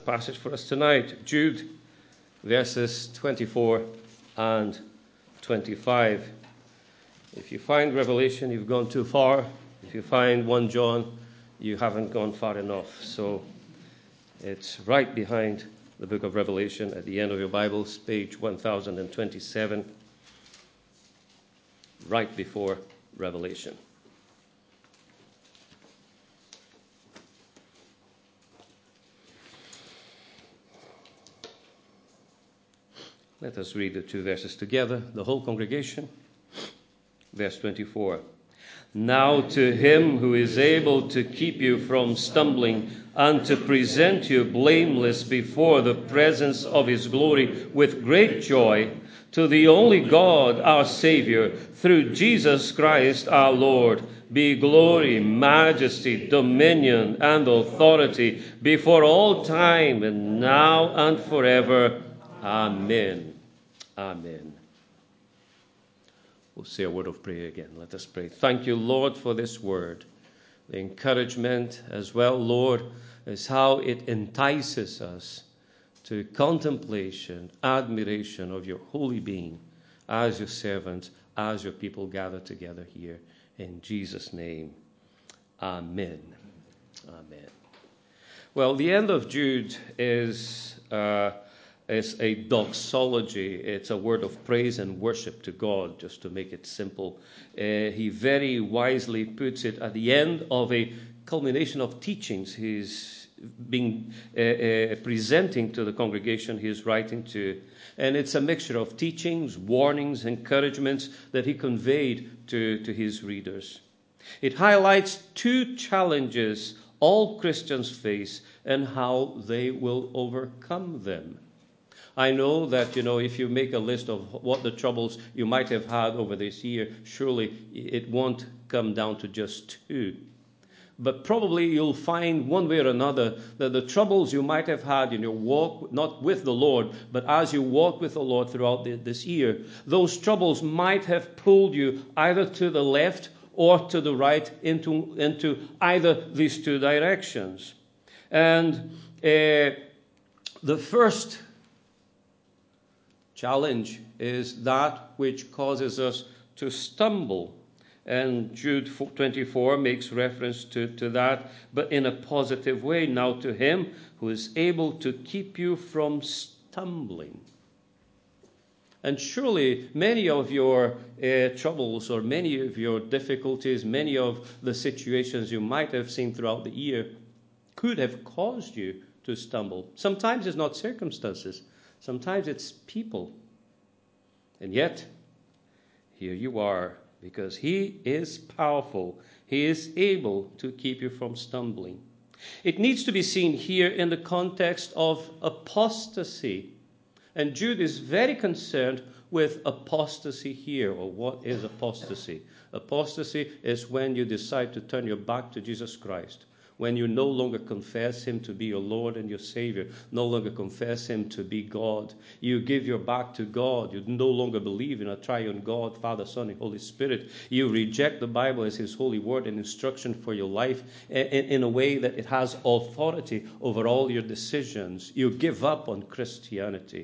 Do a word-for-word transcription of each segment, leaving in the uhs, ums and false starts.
Passage for us tonight, Jude, verses twenty-four and twenty-five. If you find Revelation, you've gone too far. If you find First John, you haven't gone far enough. So it's right behind the book of Revelation at the end of your Bibles, page one thousand twenty-seven, right before Revelation. Let us read the two verses together, the whole congregation. Verse twenty-four. Now to him who is able to keep you from stumbling and to present you blameless before the presence of his glory with great joy, to the only God, our Savior, through Jesus Christ our Lord, be glory, majesty, dominion, and authority before all time and now and forever. Amen. Amen. We'll say a word of prayer again. Let us pray. Thank you, Lord, for this word. The encouragement as well, Lord, is how it entices us to contemplation, admiration of your holy being as your servants, as your people gather together here. In Jesus' name, amen. Amen. Well, the end of Jude is... Uh, It's a doxology. It's a word of praise and worship to God, just to make it simple. Uh, he very wisely puts it at the end of a culmination of teachings he's been uh, uh, presenting to the congregation he's writing to. And it's a mixture of teachings, warnings, encouragements that he conveyed to, to his readers. It highlights two challenges all Christians face and how they will overcome them. I know that, you know, if you make a list of what the troubles you might have had over this year, surely it won't come down to just two. But probably you'll find one way or another that the troubles you might have had in your walk, not with the Lord, but as you walk with the Lord throughout the, this year, those troubles might have pulled you either to the left or to the right into, into either these two directions. And uh, the first challenge is that which causes us to stumble. And Jude twenty-four makes reference to, to that, but in a positive way. Now to him who is able to keep you from stumbling. And surely many of your uh, troubles or many of your difficulties, many of the situations you might have seen throughout the year could have caused you to stumble. Sometimes it's not circumstances. Sometimes it's people. And yet, here you are, because he is powerful. He is able to keep you from stumbling. It needs to be seen here in the context of apostasy. And Jude is very concerned with apostasy here, or what is apostasy? Apostasy is when you decide to turn your back to Jesus Christ. When you no longer confess him to be your Lord and your Savior, no longer confess him to be God. You give your back to God. You no longer believe in a triune God, Father, Son, and Holy Spirit. You reject the Bible as his holy word and instruction for your life in, in a way that it has authority over all your decisions. You give up on Christianity.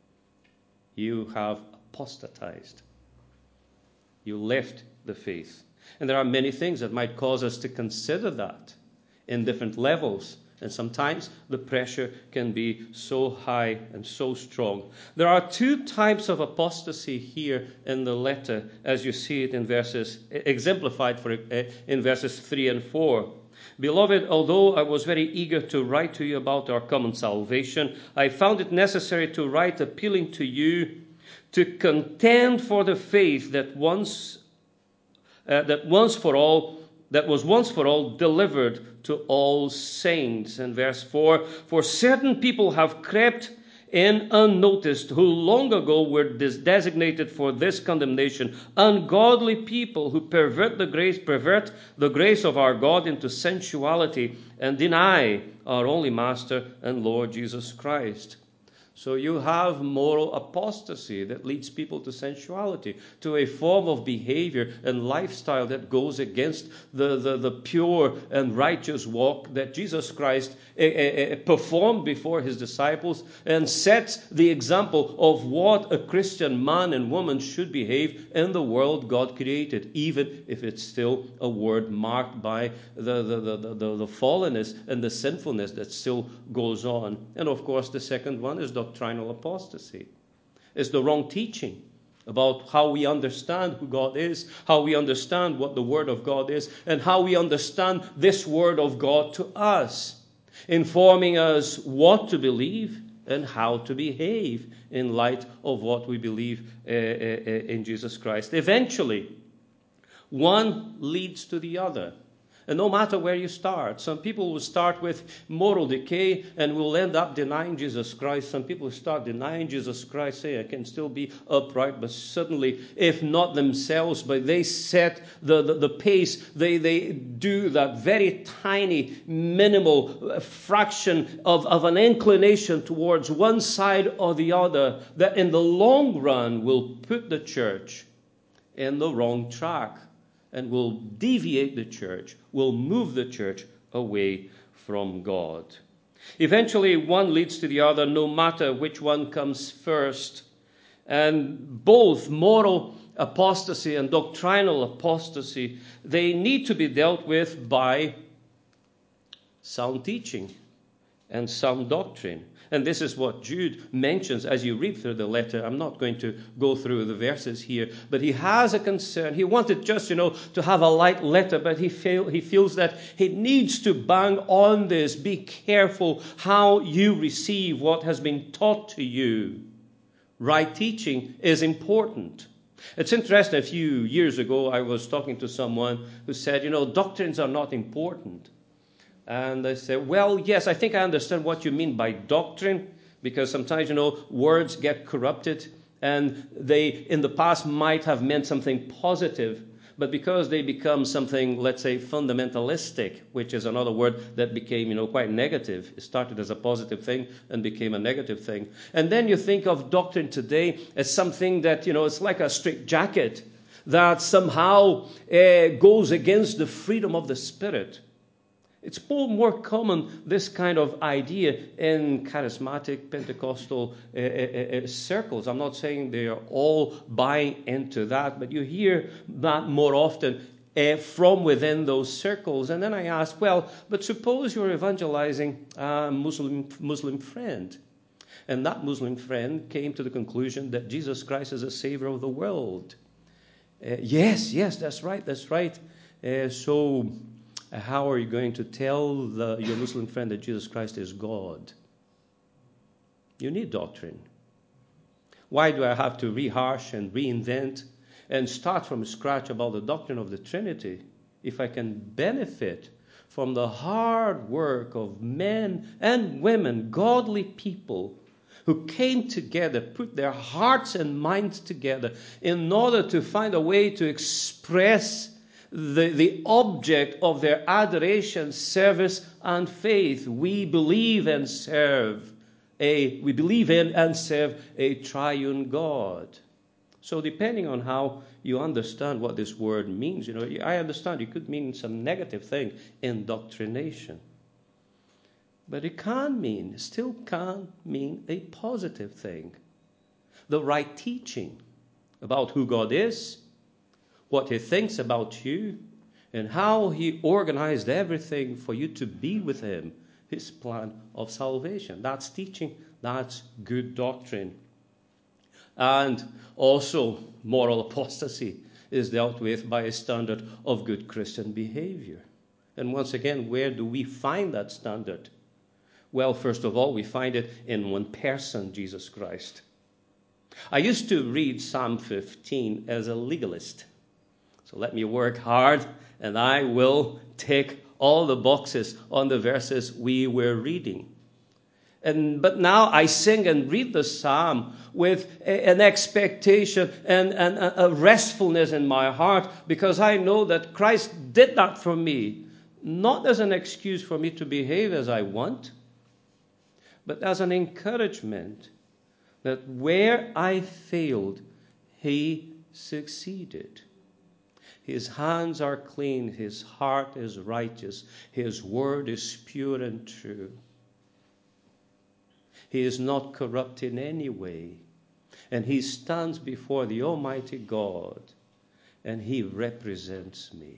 You have apostatized. You left the faith. And there are many things that might cause us to consider that in different levels, and sometimes the pressure can be so high and so strong. There are two types of apostasy here in the letter, as you see it in verses, exemplified for in verses three and four. Beloved, although I was very eager to write to you about our common salvation, I found it necessary to write appealing to you to contend for the faith that once, uh, that once for all that was once for all delivered to all saints. And verse four, for certain people have crept in unnoticed, who long ago were designated for this condemnation, ungodly people who pervert the grace, pervert the grace of our God into sensuality and deny our only Master and Lord Jesus Christ. So you have moral apostasy that leads people to sensuality, to a form of behavior and lifestyle that goes against the, the, the pure and righteous walk that Jesus Christ eh, eh, performed before his disciples, and sets the example of what a Christian man and woman should behave in the world God created, even if it's still a world marked by the, the, the, the, the, the fallenness and the sinfulness that still goes on. And of course, the second one is doctrinal apostasy. It's the wrong teaching about how we understand who God is, how we understand what the Word of God is, and how we understand this Word of God to us, informing us what to believe and how to behave in light of what we believe uh, uh, in Jesus Christ. Eventually, one leads to the other. And no matter where you start, some people will start with moral decay and will end up denying Jesus Christ. Some people start denying Jesus Christ, say, I can still be upright, but suddenly, if not themselves, but they set the, the, the pace, they, they do that very tiny, minimal fraction of, of an inclination towards one side or the other, that in the long run will put the church in the wrong track, and will deviate the church, will move the church away from God. Eventually, one leads to the other, no matter which one comes first. And both moral apostasy and doctrinal apostasy, they need to be dealt with by sound teaching and sound doctrine. And this is what Jude mentions as you read through the letter. I'm not going to go through the verses here, but he has a concern. He wanted just, you know, to have a light letter, but he feel, he feels that he needs to bang on this. Be careful how you receive what has been taught to you. Right teaching is important. It's interesting, a few years ago, I was talking to someone who said, you know, doctrines are not important. And I said, well, yes, I think I understand what you mean by doctrine, because sometimes, you know, words get corrupted, and they, in the past, might have meant something positive, but because they become something, let's say, fundamentalistic, which is another word that became, you know, quite negative. It started as a positive thing and became a negative thing. And then you think of doctrine today as something that, you know, it's like a straitjacket that somehow uh, goes against the freedom of the Spirit. It's more, more common, this kind of idea, in charismatic Pentecostal uh, uh, uh, circles. I'm not saying they are all buying into that, but you hear that more often uh, from within those circles. And then I ask, well, but suppose you're evangelizing a Muslim, Muslim friend, and that Muslim friend came to the conclusion that Jesus Christ is the Savior of the world. Uh, yes, yes, that's right, that's right. Uh, so... How are you going to tell the, your Muslim friend that Jesus Christ is God? You need doctrine. Why do I have to rehash and reinvent and start from scratch about the doctrine of the Trinity if I can benefit from the hard work of men and women, godly people, who came together, put their hearts and minds together in order to find a way to express The, the object of their adoration, service, and faith? We believe and serve a we believe in and serve a triune God. So depending on how you understand what this word means, you know, I understand it could mean some negative thing, indoctrination. But it can mean, still can mean a positive thing. The right teaching about who God is, what he thinks about you, and how he organized everything for you to be with him, his plan of salvation. That's teaching, that's good doctrine. And also, moral apostasy is dealt with by a standard of good Christian behavior. And once again, where do we find that standard? Well, first of all, we find it in one person, Jesus Christ. I used to read Psalm fifteen as a legalist. So let me work hard, and I will tick all the boxes on the verses we were reading. And but now I sing and read the psalm with a, an expectation and, and a restfulness in my heart, because I know that Christ did that for me, not as an excuse for me to behave as I want, but as an encouragement that where I failed, he succeeded. His hands are clean, his heart is righteous, his word is pure and true. He is not corrupt in any way. And he stands before the Almighty God, and he represents me.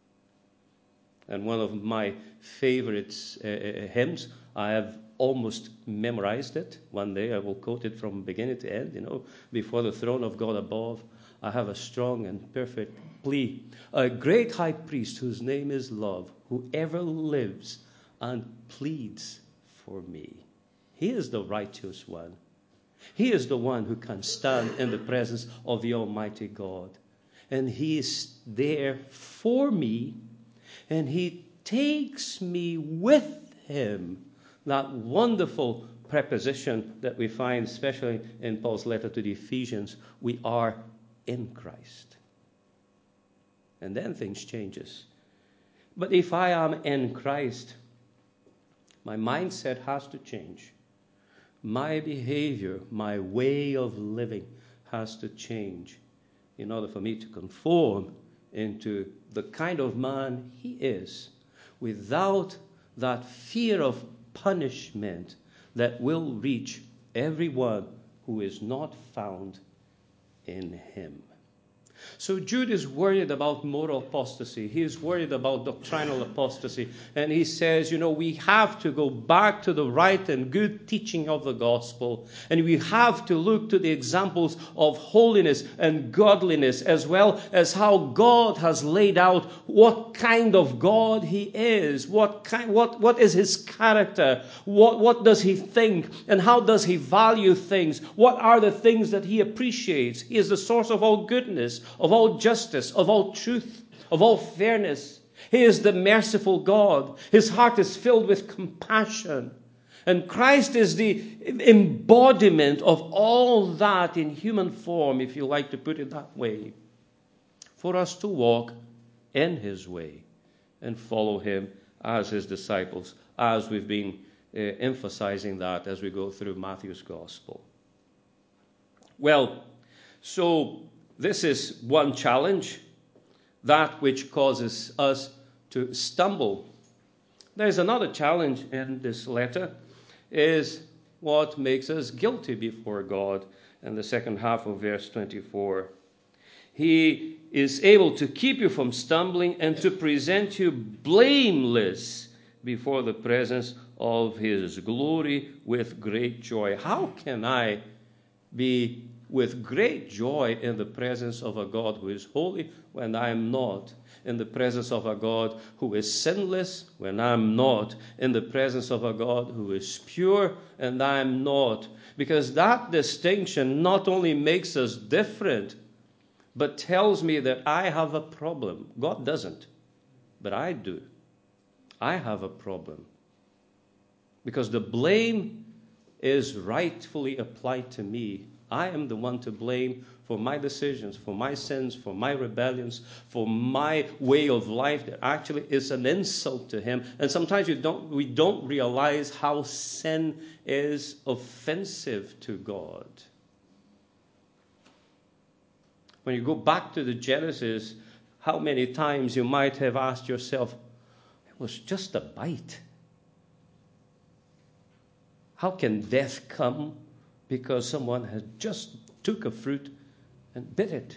And one of my favorite uh, hymns, I have almost memorized it. One day I will quote it from beginning to end, you know, before the throne of God above. I have a strong and perfect plea. A great high priest whose name is love, who ever lives and pleads for me. He is the righteous one. He is the one who can stand in the presence of the Almighty God. And he is there for me, and he takes me with him. That wonderful preposition that we find, especially in Paul's letter to the Ephesians, we are in Christ. And then things changes. But if I am in Christ, my mindset has to change. My behavior, my way of living has to change in order for me to conform into the kind of man he is, without that fear of punishment that will reach everyone who is not found in him. So Jude is worried about moral apostasy. He is worried about doctrinal apostasy. And he says, you know, we have to go back to the right and good teaching of the gospel. And we have to look to the examples of holiness and godliness, as well as how God has laid out what kind of God he is. What kind, what, what is his character? What, what does he think? And how does he value things? What are the things that he appreciates? He is the source of all goodness, of all justice, of all truth, of all fairness. He is the merciful God. His heart is filled with compassion. And Christ is the embodiment of all that in human form, if you like to put it that way, for us to walk in his way and follow him as his disciples, as we've been uh, emphasizing that as we go through Matthew's gospel. Well, so this is one challenge, that which causes us to stumble. There's another challenge in this letter, is what makes us guilty before God, in the second half of verse twenty-four. He is able to keep you from stumbling and to present you blameless before the presence of his glory with great joy. How can I be with great joy in the presence of a God who is holy when I am not? In the presence of a God who is sinless when I am not? In the presence of a God who is pure and I am not? Because that distinction not only makes us different, but tells me that I have a problem. God doesn't, but I do. I have a problem. Because the blame is rightfully applied to me. I am the one to blame for my decisions, for my sins, for my rebellions, for my way of life that actually is an insult to him. And sometimes we don't, we don't realize how sin is offensive to God. When you go back to the Genesis, how many times you might have asked yourself, it was just a bite. How can death come because someone has just took a fruit and bit it?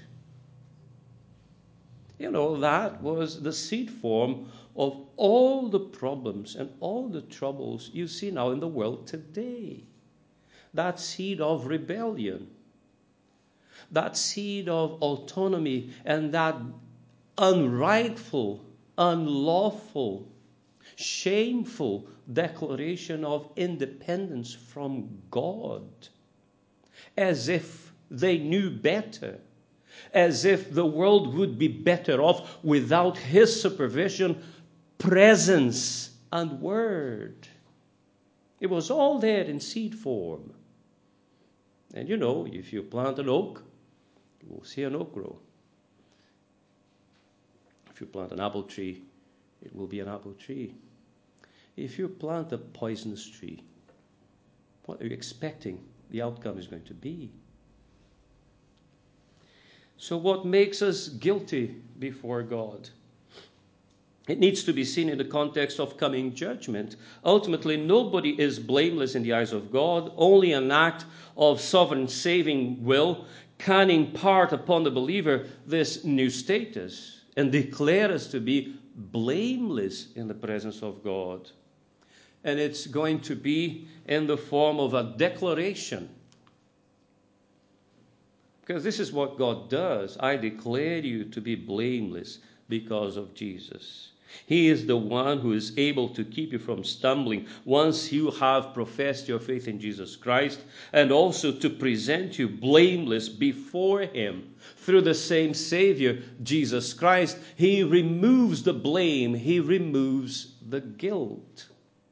You know, that was the seed form of all the problems and all the troubles you see now in the world today. That seed of rebellion, that seed of autonomy, and that unrightful, unlawful, shameful declaration of independence from God, as if they knew better, as if the world would be better off without his supervision, presence, and word. It was all there in seed form. And you know, if you plant an oak, you will see an oak grow. If you plant an apple tree, it will be an apple tree. If you plant a poisonous tree, what are you expecting the outcome is going to be. So what makes us guilty before God? It needs to be seen in the context of coming judgment. Ultimately, nobody is blameless in the eyes of God. Only an act of sovereign saving will can impart upon the believer this new status and declare us to be blameless in the presence of God. And it's going to be in the form of a declaration. Because this is what God does. I declare you to be blameless because of Jesus. He is the one who is able to keep you from stumbling once you have professed your faith in Jesus Christ, and also to present you blameless before Him through the same Savior, Jesus Christ. He removes the blame. He removes the guilt.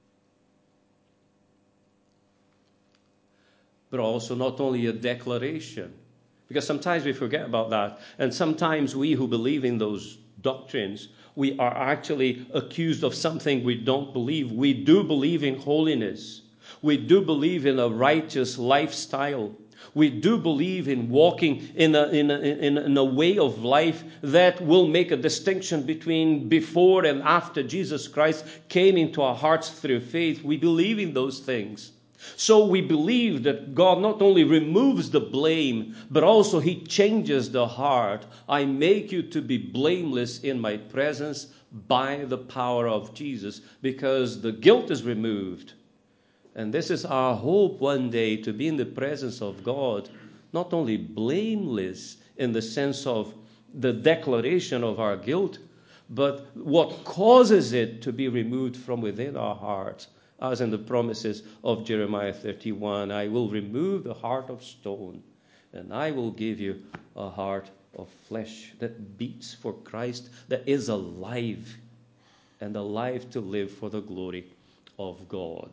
But also not only a declaration, because sometimes we forget about that, and sometimes we who believe in those doctrines, we are actually accused of something we don't believe. We do believe in holiness. We do believe in a righteous lifestyle. We do believe in walking in a, in a, in a, in a way of life that will make a distinction between before and after Jesus Christ came into our hearts through faith. We believe in those things. So we believe that God not only removes the blame, but also He changes the heart. I make you to be blameless in my presence by the power of Jesus, because the guilt is removed. And this is our hope one day, to be in the presence of God, not only blameless in the sense of the declaration of our guilt, but what causes it to be removed from within our hearts. As in the promises of Jeremiah thirty-one, I will remove the heart of stone, and I will give you a heart of flesh that beats for Christ, that is alive, and alive to live for the glory of God.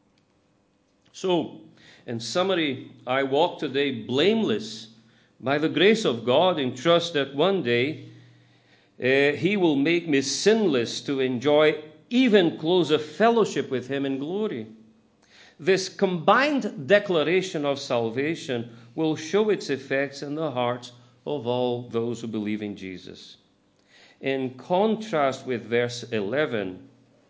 So, in summary, I walk today blameless by the grace of God, in trust that one day uh, He will make me sinless to enjoy even closer fellowship with Him in glory. This combined declaration of salvation will show its effects in the hearts of all those who believe in Jesus. In contrast with verse eleven,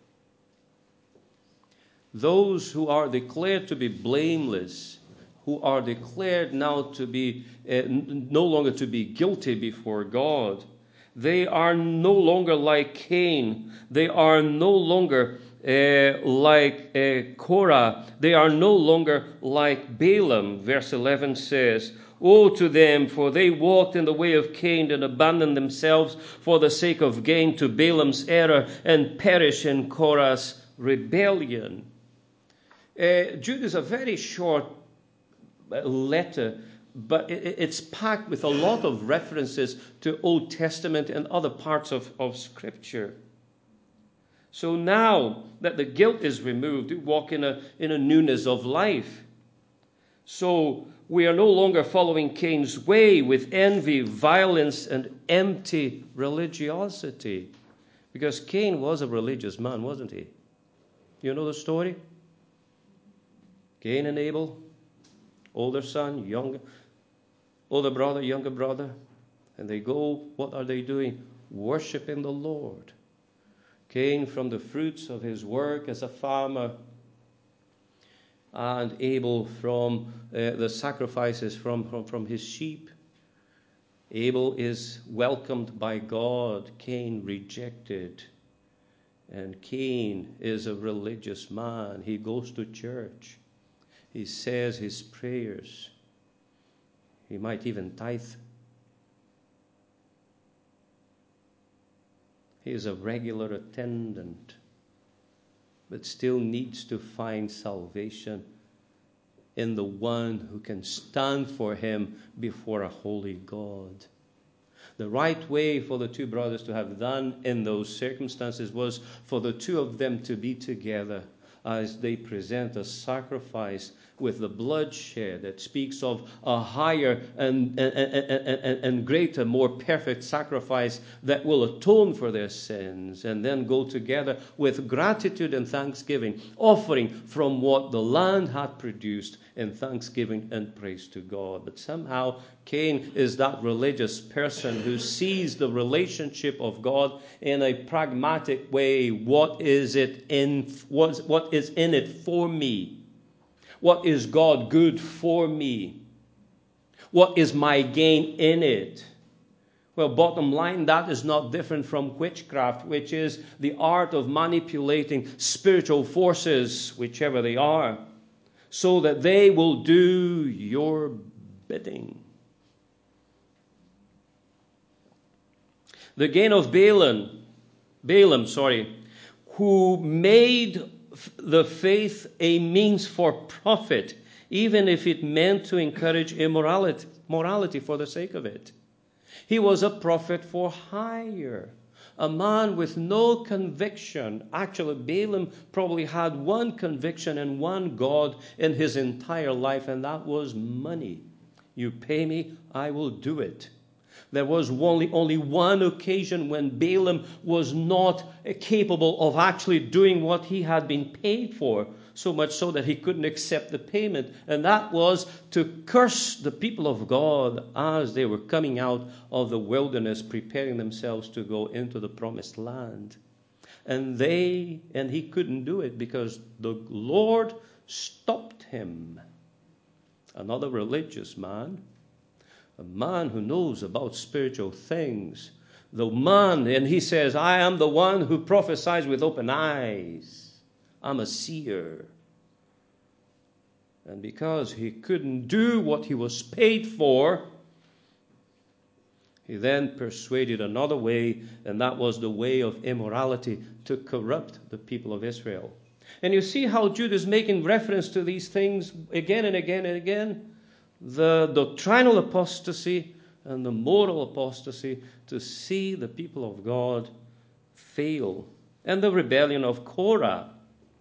those who are declared to be blameless, who are declared now to be uh, no longer to be guilty before God, they are no longer like Cain. They are no longer uh, like uh, Korah. They are no longer like Balaam. Verse eleven says, Woe to them, for they walked in the way of Cain and abandoned themselves for the sake of gain to Balaam's error and perish in Korah's rebellion. Uh, Jude is a very short letter, but it's packed with a lot of references to Old Testament and other parts of, of Scripture. So now that the guilt is removed, we walk in a, in a newness of life. So we are no longer following Cain's way with envy, violence, and empty religiosity. Because Cain was a religious man, wasn't he? You know the story? Cain and Abel, older son, younger older brother, younger brother, and they go, what are they doing? Worshipping the Lord. Cain from the fruits of his work as a farmer, and Abel from uh, the sacrifices from, from, from his sheep. Abel is welcomed by God, Cain rejected. And Cain is a religious man. He goes to church. He says his prayers. He might even tithe. He is a regular attendant, but still needs to find salvation in the one who can stand for him before a holy God. The right way for the two brothers to have done in those circumstances was for the two of them to be together, as they present a sacrifice with the bloodshed that speaks of a higher and, and, and, and, and greater, more perfect sacrifice that will atone for their sins, and then go together with gratitude and thanksgiving, offering from what the land had produced in thanksgiving and praise to God. But somehow Cain is that religious person who sees the relationship of God in a pragmatic way. What is it in what, what is in it for me? What is God good for me? What is my gain in it? Well, bottom line, that is not different from witchcraft, which is the art of manipulating spiritual forces, whichever they are, so that they will do your bidding. The gain of Balaam, Balaam, sorry, who made the faith a means for profit, even if it meant to encourage immorality, morality for the sake of it. He was a prophet for hire, a man with no conviction. Actually, Balaam probably had one conviction and one God in his entire life, and that was money. You pay me, I will do it. There was only, only one occasion when Balaam was not capable of actually doing what he had been paid for, so much so that he couldn't accept the payment. And that was to curse the people of God as they were coming out of the wilderness, preparing themselves to go into the promised land. And they, and he couldn't do it because the Lord stopped him. Another religious man, a man who knows about spiritual things. The man, and he says, I am the one who prophesies with open eyes. I'm a seer. And because he couldn't do what he was paid for, he then persuaded another way, and that was the way of immorality, to corrupt the people of Israel. And you see how Jude is making reference to these things again and again and again. The doctrinal apostasy and the moral apostasy, to see the people of God fail. And the rebellion of Korah,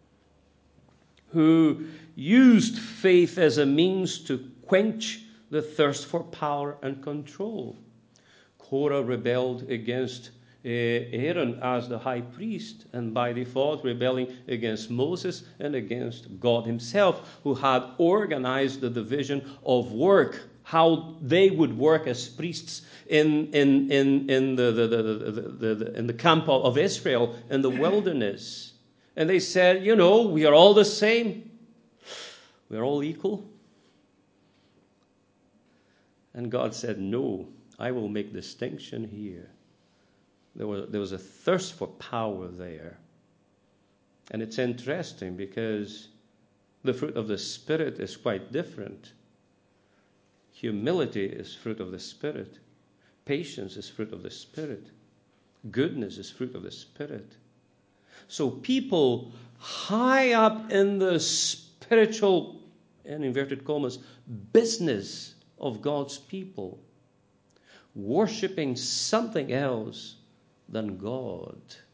who used faith as a means to quench the thirst for power and control. Korah rebelled against Aaron as the high priest, and by default rebelling against Moses and against God himself, who had organized the division of work, how they would work as priests in in in in the the, the, the, the, the in the camp of Israel in the wilderness. And they said, you know, we are all the same, we are all equal. And God said, no, I will make distinction here. There was, there was a thirst for power there. And it's interesting because the fruit of the Spirit is quite different. Humility is fruit of the Spirit. Patience is fruit of the Spirit. Goodness is fruit of the Spirit. So people high up in the spiritual, in inverted commas, business of God's people, worshipping something else than God.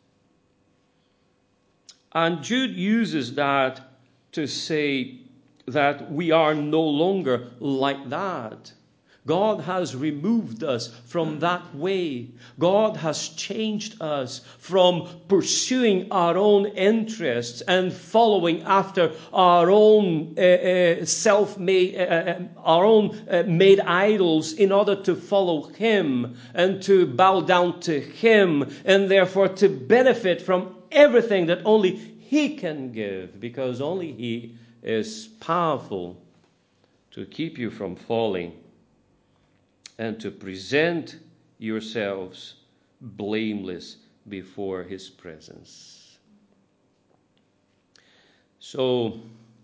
And Jude uses that to say that we are no longer like that. God has removed us from that way. God has changed us from pursuing our own interests and following after our own uh, uh, self-made, uh, our own uh, made idols in order to follow Him and to bow down to Him, and therefore to benefit from everything that only He can give, because only He is powerful to keep you from falling and to present yourselves blameless before His presence. So,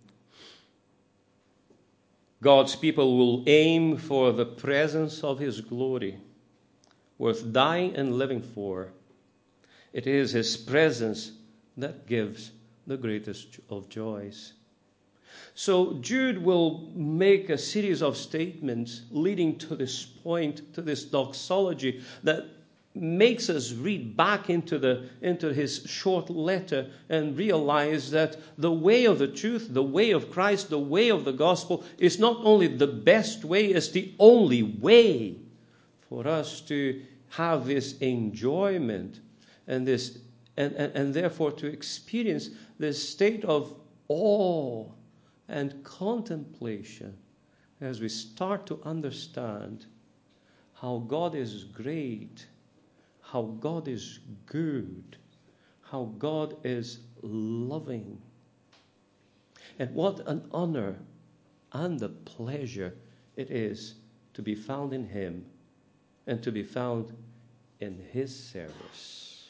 God's people will aim for the presence of His glory, worth dying and living for. It is His presence that gives the greatest of joys. So Jude will make a series of statements leading to this point, to this doxology, that makes us read back into the into his short letter and realize that the way of the truth, the way of Christ, the way of the gospel is not only the best way, it's the only way for us to have this enjoyment and this and, and, and therefore to experience this state of awe and contemplation as we start to understand how God is great, how God is good, how God is loving. And what an honor and a pleasure it is to be found in him and to be found in his service.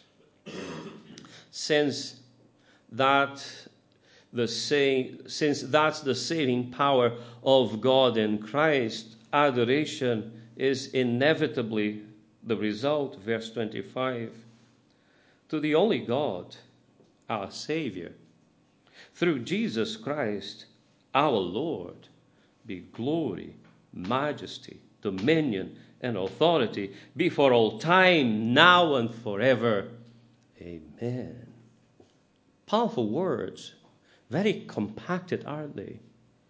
Since that the saying, since that's the saving power of God in Christ, adoration is inevitably the result, verse twenty-five, to the only God, our Savior, through Jesus Christ, our Lord, be glory, majesty, dominion, and authority, be for all time, now and forever. Amen. Powerful words, very compacted, aren't they?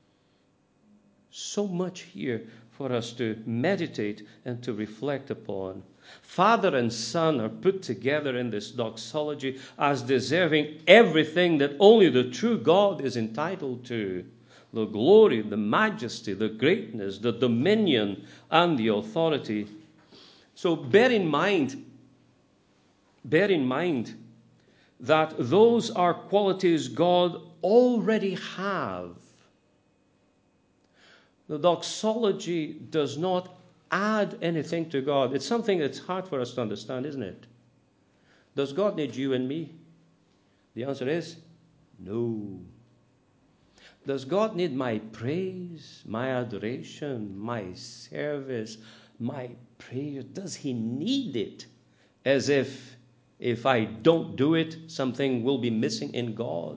So much here for us to meditate and to reflect upon. Father and Son are put together in this doxology as deserving everything that only the true God is entitled to. The glory, the majesty, the greatness, the dominion, and the authority. So bear in mind, bear in mind that those are qualities God already have. The doxology does not add anything to God. It's something that's hard for us to understand, isn't it? Does God need you and me? The answer is no. Does God need my praise, my adoration, my service, my prayer? Does he need it? As if if I don't do it, something will be missing in God.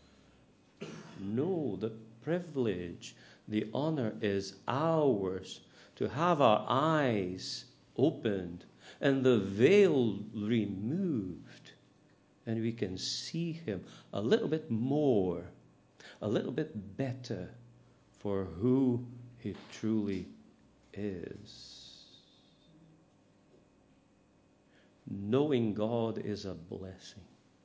No, the privilege, the honor is ours to have our eyes opened and the veil removed, and we can see him a little bit more, a little bit better for who he truly is. Knowing God is a blessing.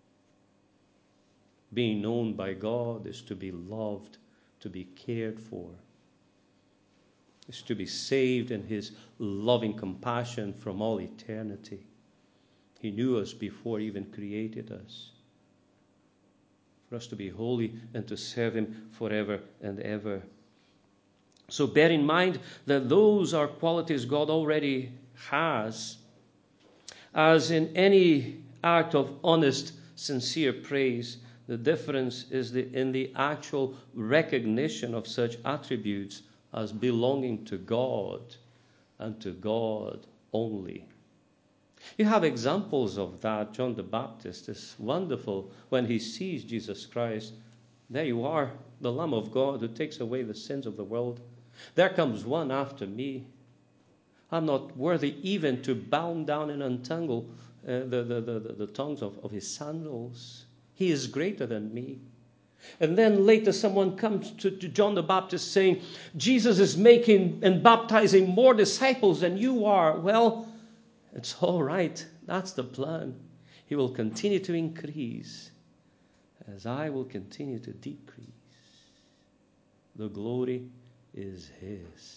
Being known by God is to be loved, to be cared for, is to be saved in his loving compassion from all eternity. He knew us before he even created us, for us to be holy and to serve him forever and ever. So bear in mind that those are qualities God already has. As in any act of honest, sincere praise, the difference is the, in the actual recognition of such attributes as belonging to God and to God only. You have examples of that. John the Baptist is wonderful when he sees Jesus Christ. There you are, the Lamb of God who takes away the sins of the world. There comes one after me. I'm not worthy even to bow down and untangle uh, the, the, the, the, the tongues of, of his sandals. He is greater than me. And then later someone comes to, to John the Baptist saying, Jesus is making and baptizing more disciples than you are. Well, it's all right. That's the plan. He will continue to increase as I will continue to decrease. The glory is his.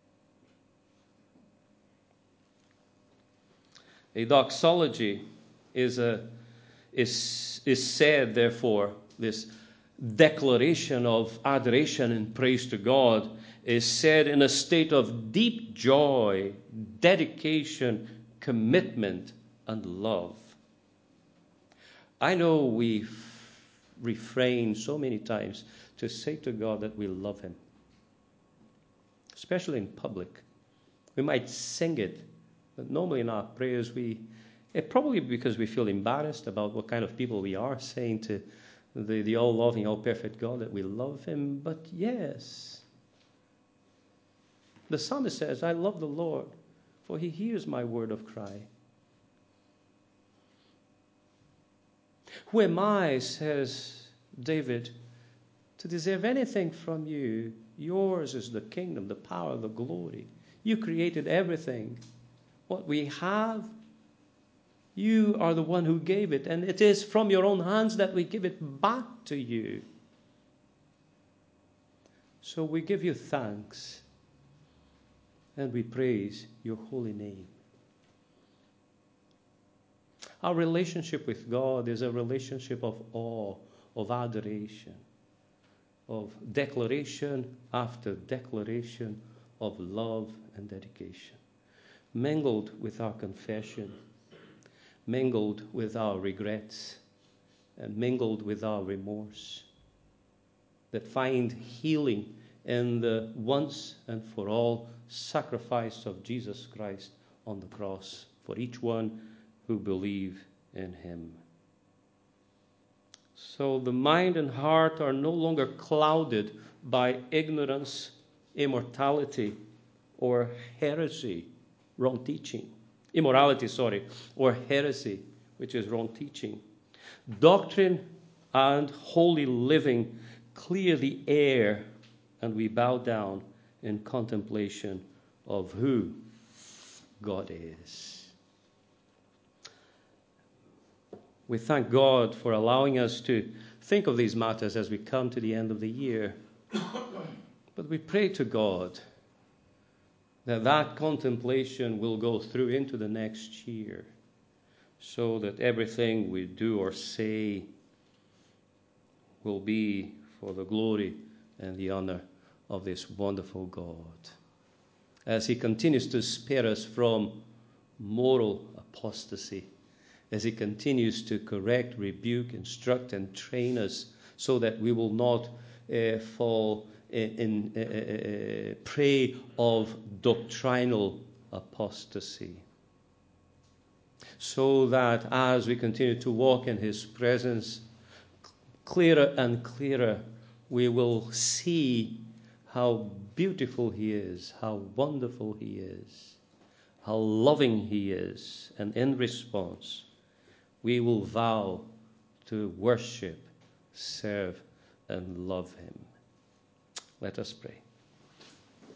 A doxology is a is is said, therefore, this declaration of adoration and praise to God is said in a state of deep joy, dedication, commitment, and love. I know we refrain so many times to say to God that we love him, especially in public. We might sing it, but normally in our prayers, we, it probably because we feel embarrassed about what kind of people we are, saying to the, the all-loving, all-perfect God that we love him. But yes, the psalmist says, I love the Lord, for he hears my word of cry. Who am I, says David, to deserve anything from you? Yours is the kingdom, the power, the glory. You created everything. What we have, you are the one who gave it, and it is from your own hands that we give it back to you. So we give you thanks, and we praise your holy name. Our relationship with God is a relationship of awe, of adoration, of declaration after declaration of love and dedication, mingled with our confession, mingled with our regrets, and mingled with our remorse, that find healing in the once and for all sacrifice of Jesus Christ on the cross for each one who believe in him. So the mind and heart are no longer clouded by ignorance, immortality, or heresy, wrong teaching. Immorality, sorry, or heresy, which is wrong teaching. Doctrine and holy living clear the air, and we bow down in contemplation of who God is. We thank God for allowing us to think of these matters as we come to the end of the year. But we pray to God that that contemplation will go through into the next year, so that everything we do or say will be for the glory and the honor of this wonderful God, as he continues to spare us from moral apostasy, as he continues to correct, rebuke, instruct, and train us so that we will not uh, fall in, in uh, uh, prey of doctrinal apostasy. So that as we continue to walk in his presence, clearer and clearer, we will see how beautiful he is, how wonderful he is, how loving he is, and in response, we will vow to worship, serve, and love him. Let us pray.